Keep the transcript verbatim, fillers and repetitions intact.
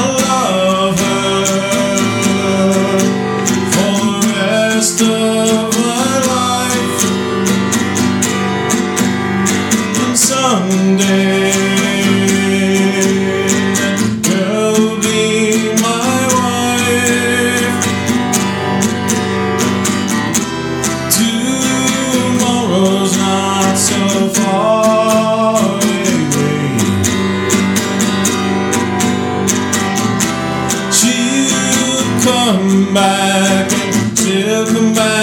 love her for the rest of my life, and someday that girl will be my wife. Tomorrow's not so far away. She'll come back, and she'll come back